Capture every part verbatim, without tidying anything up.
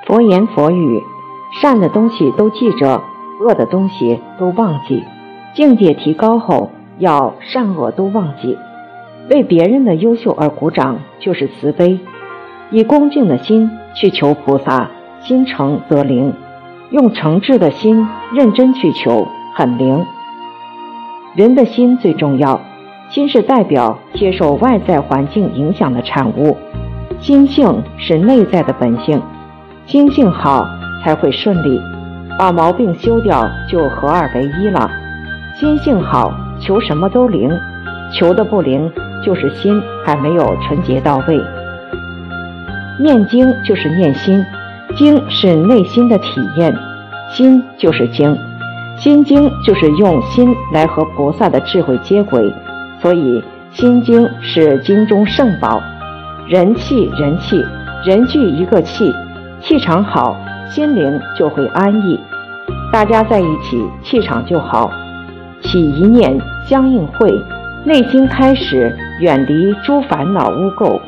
佛言佛语，善的东西都记着，恶的东西都忘记。境界提高后，要善恶都忘记。为别人的优秀而鼓掌，就是慈悲。以恭敬的心去求菩萨，心诚则灵。用诚挚的心认真去求，很灵。人的心最重要，心是代表接受外在环境影响的产物，心性是内在的本性，心性好才会顺利，把毛病修掉就合二为一了。心性好，求什么都灵，求的不灵，就是心还没有纯洁到位。念经就是念心，经是内心的体验，心就是经，心经就是用心来和菩萨的智慧接轨，所以心经是经中圣宝。人气人气，人聚一个气，气场好，心灵就会安逸，大家在一起，气场就好。起一念相应会，内心开始远离诸烦恼污垢。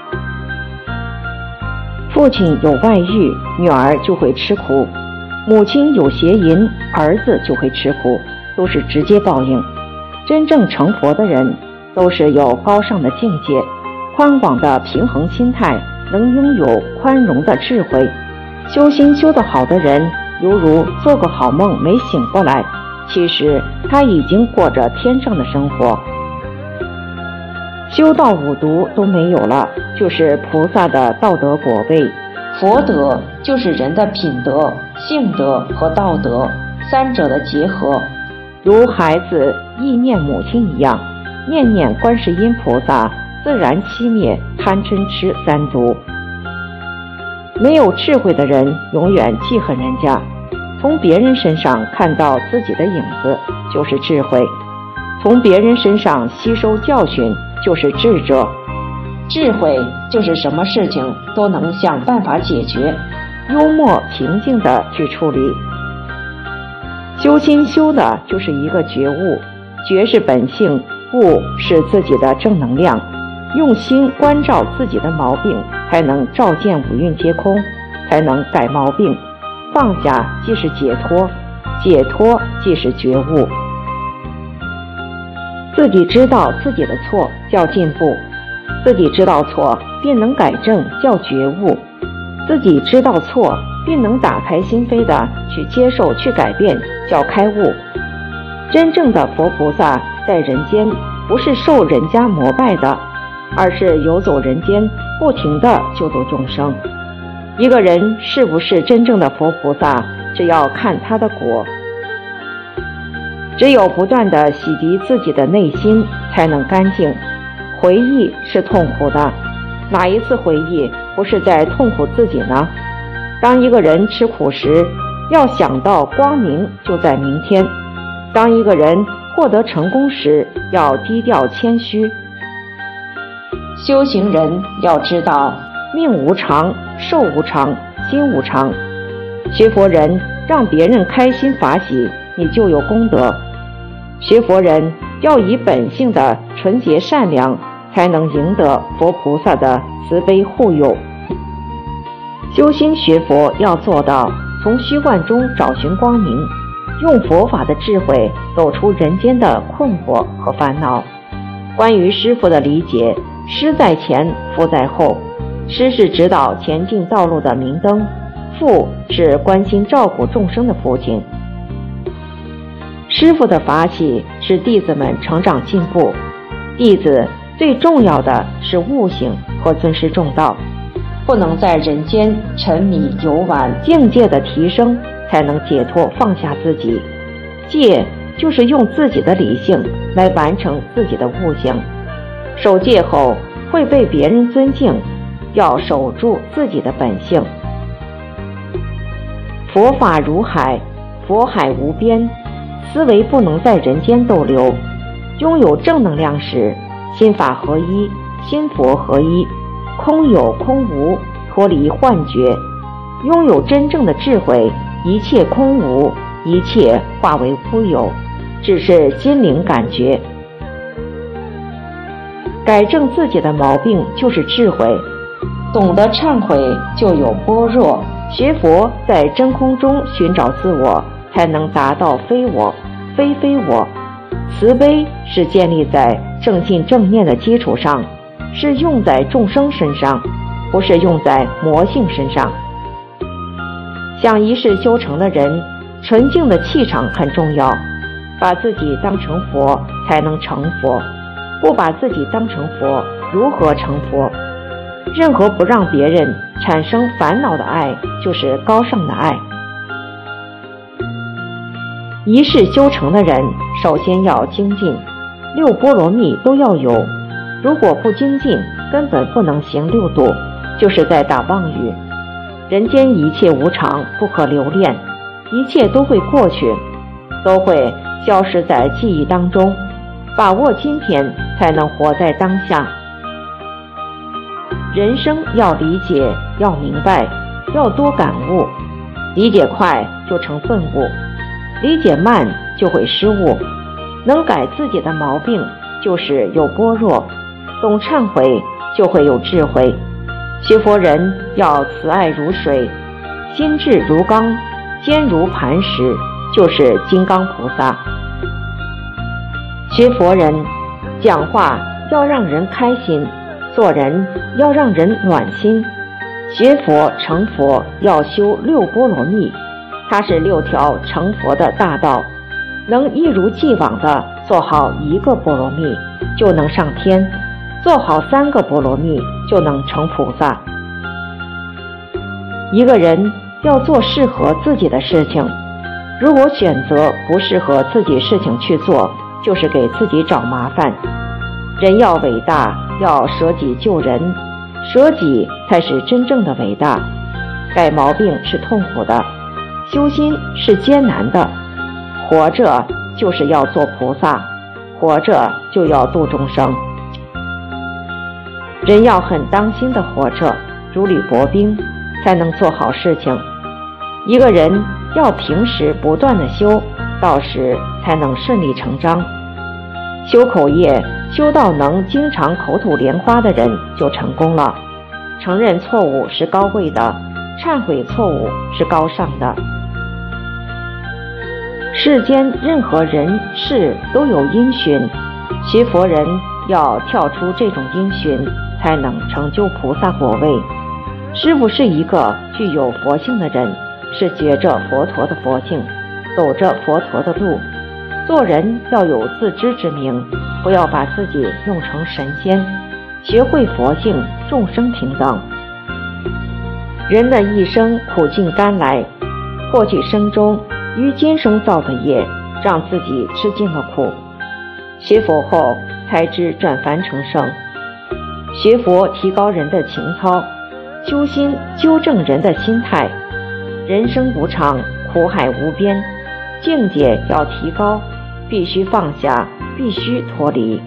父亲有外遇，女儿就会吃苦；母亲有邪淫，儿子就会吃苦，都是直接报应。真正成佛的人，都是有高尚的境界，宽广的平衡心态，能拥有宽容的智慧。修心修得好的人，犹如做个好梦没醒过来，其实他已经过着天上的生活。修道五毒都没有了，就是菩萨的道德果位。佛德就是人的品德、性德和道德三者的结合，如孩子忆念母亲一样，念念观世音菩萨，自然熄灭贪嗔痴三毒。没有智慧的人永远记恨人家，从别人身上看到自己的影子就是智慧，从别人身上吸收教训就是智者。智慧就是什么事情都能想办法解决，幽默平静地去处理。修心修的就是一个觉悟，觉是本性，悟是自己的正能量。用心关照自己的毛病，才能照见五蕴皆空，才能改毛病。放下即是解脱，解脱即是觉悟。自己知道自己的错叫进步，自己知道错便能改正叫觉悟，自己知道错并能打开心扉的去接受去改变叫开悟。真正的佛菩萨在人间不是受人家膜拜的，而是游走人间，不停地救度众生。一个人是不是真正的佛菩萨，只要看他的果。只有不断地洗涤自己的内心，才能干净。回忆是痛苦的，哪一次回忆不是在痛苦自己呢？当一个人吃苦时，要想到光明就在明天；当一个人获得成功时，要低调谦虚。修行人要知道，命无常，寿无常，心无常。学佛人让别人开心法喜，你就有功德。学佛人要以本性的纯洁善良，才能赢得佛菩萨的慈悲护佑。修心学佛要做到从虚幻中找寻光明，用佛法的智慧走出人间的困惑和烦恼。关于师父的理解，师在前，父在后。师是指导前进道路的明灯，父是关心照顾众生的父亲。师父的法喜使弟子们成长进步，弟子最重要的是悟性和尊师重道，不能在人间沉迷游玩，境界的提升才能解脱放下自己。戒就是用自己的理性来完成自己的悟性，守戒后会被别人尊敬，要守住自己的本性。佛法如海，佛海无边，思维不能在人间逗留。拥有正能量时，心法合一，心佛合一，空有空无，脱离幻觉。拥有真正的智慧，一切空无，一切化为乌有，只是心灵感觉。改正自己的毛病就是智慧，懂得忏悔就有般若， 学佛在真空中寻找自我，才能达到非我非非我。慈悲是建立在正信正念的基础上，是用在众生身上，不是用在魔性身上。想一世修成的人，纯净的气场很重要，把自己当成佛才能成佛，不把自己当成佛，如何成佛？任何不让别人产生烦恼的爱，就是高尚的爱。一世修成的人，首先要精进，六波罗蜜都要有。如果不精进，根本不能行六度，就是在打妄语。人间一切无常，不可留恋，一切都会过去，都会消失在记忆当中。把握今天，才能活在当下。人生要理解，要明白，要多感悟。理解快就成顿悟，理解慢就会失误。能改自己的毛病，就是有般若；懂忏悔，就会有智慧。学佛人要慈爱如水，心智如钢，坚如磐石，就是金刚菩萨。学佛人讲话要让人开心，做人要让人暖心。学佛成佛要修六波罗蜜，它是六条成佛的大道。能一如既往地做好一个波罗蜜，就能上天；做好三个波罗蜜，就能成菩萨。一个人要做适合自己的事情，如果选择不适合自己事情去做，就是给自己找麻烦。人要伟大，要舍己救人，舍己才是真正的伟大。改毛病是痛苦的，修心是艰难的。活着就是要做菩萨，活着就要度众生。人要很当心的活着，如履薄冰，才能做好事情。一个人要平时不断的修，到时才能顺理成章。修口业，修到能经常口吐莲花的人就成功了。承认错误是高贵的，忏悔错误是高尚的。世间任何人事都有因循，学佛人要跳出这种因循，才能成就菩萨果位。师父是一个具有佛性的人，是觉着佛陀的佛性，走着佛陀的路。做人要有自知之明，不要把自己弄成神仙，学会佛性，众生平等。人的一生苦尽甘来，过去生中于今生造的业，让自己吃尽了苦。学佛后才知转凡成圣。学佛提高人的情操，修心纠正人的心态。人生无常，苦海无边，境界要提高，必须放下，必须脱离。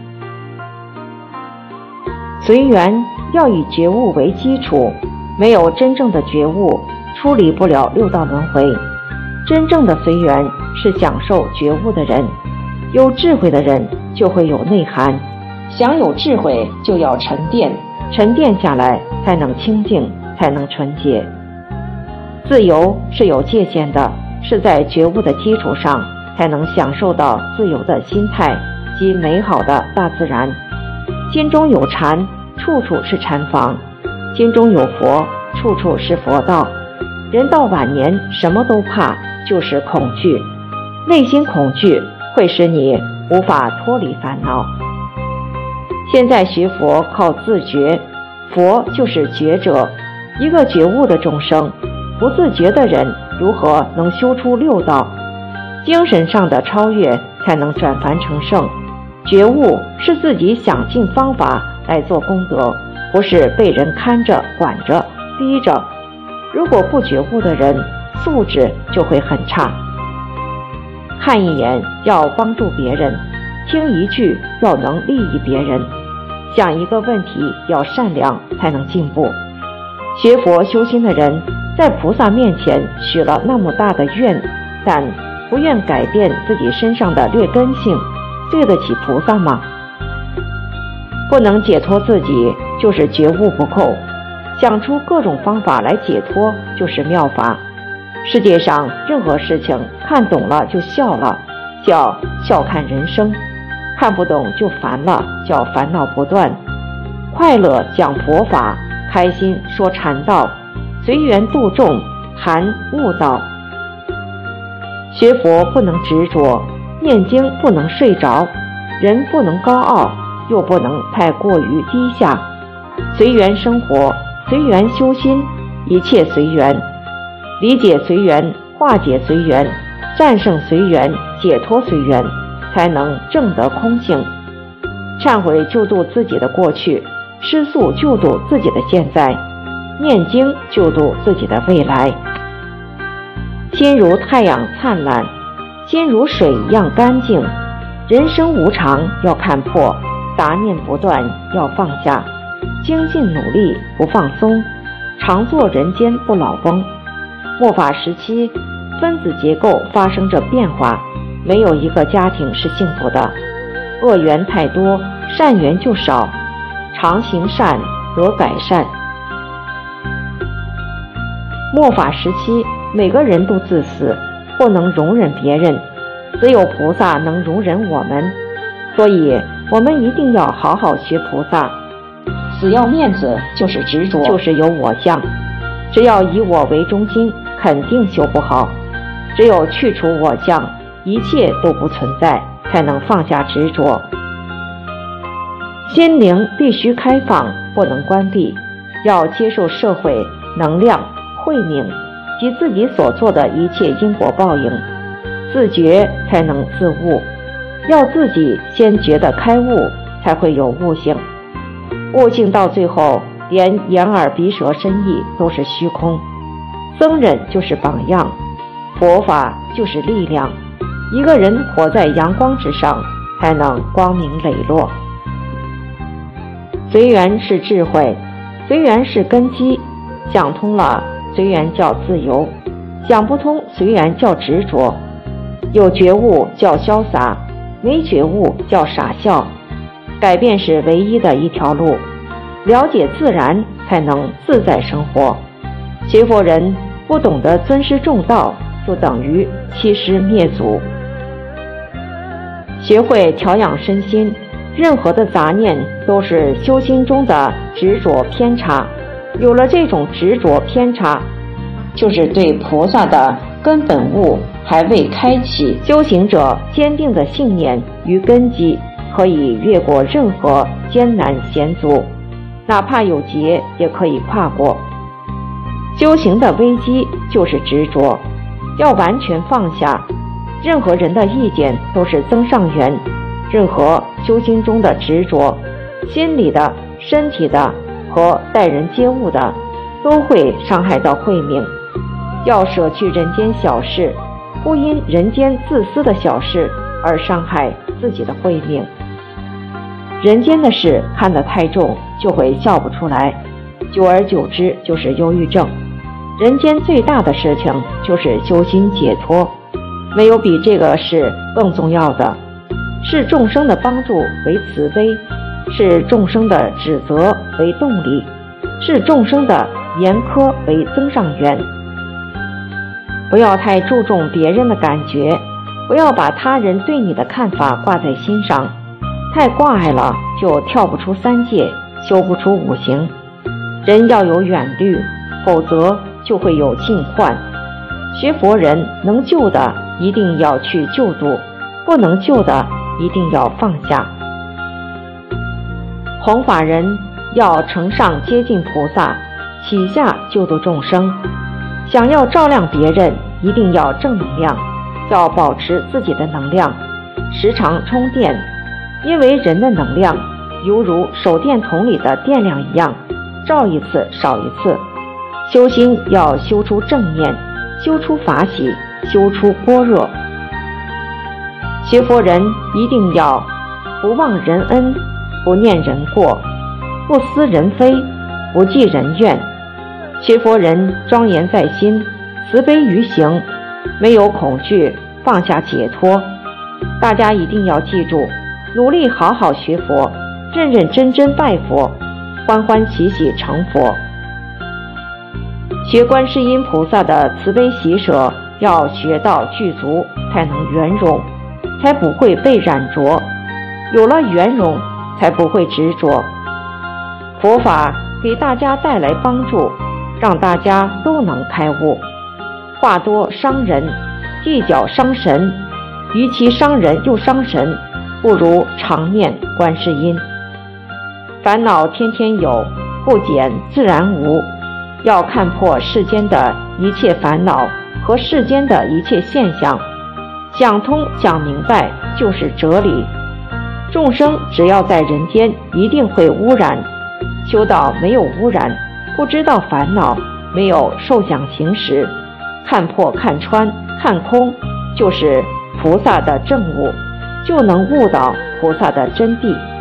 随缘要以觉悟为基础，没有真正的觉悟，出离不了六道轮回。真正的随缘是享受觉悟的人，有智慧的人就会有内涵。想有智慧，就要沉淀，沉淀下来才能清净，才能纯洁。自由是有界限的，是在觉悟的基础上，才能享受到自由的心态及美好的大自然。心中有禅，处处是禅房；心中有佛，处处是佛道。人到晚年，什么都怕，就是恐惧。内心恐惧会使你无法脱离烦恼。现在学佛靠自觉，佛就是觉者，一个觉悟的众生。不自觉的人如何能修出六道？精神上的超越才能转凡成圣。觉悟是自己想尽方法来做功德，不是被人看着管着逼着。如果不觉悟的人，素质就会很差。看一眼要帮助别人，听一句要能利益别人，想一个问题要善良，才能进步。学佛修心的人在菩萨面前许了那么大的愿，但不愿改变自己身上的劣根性，对得起菩萨吗？不能解脱自己，就是觉悟不够。 想出各种方法来解脱就是妙法。世界上任何事情看懂了就笑了，叫笑看人生；看不懂就烦了，叫烦恼不断。快乐讲佛法，开心说禅道，随缘度众，含悟道。学佛不能执着，念经不能睡着，人不能高傲，又不能太过于低下。随缘生活，随缘修心，一切随缘，理解随缘，化解随缘，战胜随缘，解脱随缘，才能证得空性。忏悔救度自己的过去，吃素救度自己的现在，念经救度自己的未来。心如太阳灿烂，心如水一样干净。人生无常要看破，杂念不断要放下，精进努力不放松，常做人间不老翁。末法时期，分子结构发生着变化，没有一个家庭是幸福的，恶缘太多，善缘就少，常行善得改善。末法时期，每个人都自私，不能容忍别人，只有菩萨能容忍我们，所以我们一定要好好学菩萨。死要面子就是执着，就是有我相，只要以我为中心，肯定修不好。只有去除我相，一切都不存在，才能放下执着。心灵必须开放，不能关闭，要接受社会能量慧命及自己所做的一切因果报应，自觉才能自悟，要自己先觉得开悟，才会有悟性。悟性到最后，连眼耳鼻舌身意都是虚空。僧人就是榜样，佛法就是力量。一个人活在阳光之上，才能光明磊落。随缘是智慧，随缘是根基，想通了，随缘叫自由；想不通，随缘叫执着。有觉悟叫潇洒，没觉悟叫傻笑。改变是唯一的一条路，了解自然才能自在生活。学佛人不懂得尊师重道，就等于欺师灭祖。学会调养身心，任何的杂念都是修心中的执着偏差。有了这种执着偏差，就是对菩萨的根本悟还未开启。修行者坚定的信念与根基，可以越过任何艰难险阻，哪怕有劫也可以跨过。修行的危机就是执着，要完全放下。任何人的意见都是增上缘，任何修心中的执着，心理的、身体的和待人接物的，都会伤害到慧命。要舍去人间小事，不因人间自私的小事而伤害自己的慧命。人间的事看得太重，就会笑不出来，久而久之就是忧郁症。人间最大的事情就是修心解脱，没有比这个事更重要的。视众生的帮助为慈悲，视众生的指责为动力，视众生的严苛为增上缘。不要太注重别人的感觉，不要把他人对你的看法挂在心上，太挂碍了就跳不出三界，修不出五行。人要有远虑，否则就会有境患。学佛人能救的一定要去救度，不能救的一定要放下。弘法人要承上接近菩萨，启下救度众生。想要照亮别人，一定要正能量，要保持自己的能量，时常充电。因为人的能量犹如手电筒里的电量一样，照一次少一次。修心要修出正念，修出法喜，修出般若。学佛人一定要不忘人恩，不念人过，不思人非，不计人怨。学佛人庄严在心，慈悲于行，没有恐惧，放下解脱。大家一定要记住，努力好好学佛，认认真真拜佛，欢欢喜喜成佛。 学观世音菩萨的慈悲喜舍，要学到具足，才能圆融，才不会被染着。有了圆融，才不会执着。佛法给大家带来帮助，让大家都能开悟。话多伤人，计较伤神，与其伤人又伤神，不如常念观世音。烦恼天天有，不减自然无。要看破世间的一切烦恼和世间的一切现象，想通想明白就是哲理。众生只要在人间，一定会污染。修道没有污染，不知道烦恼，没有受想行识，看破看穿看空，就是菩萨的正悟，就能悟到菩萨的真谛。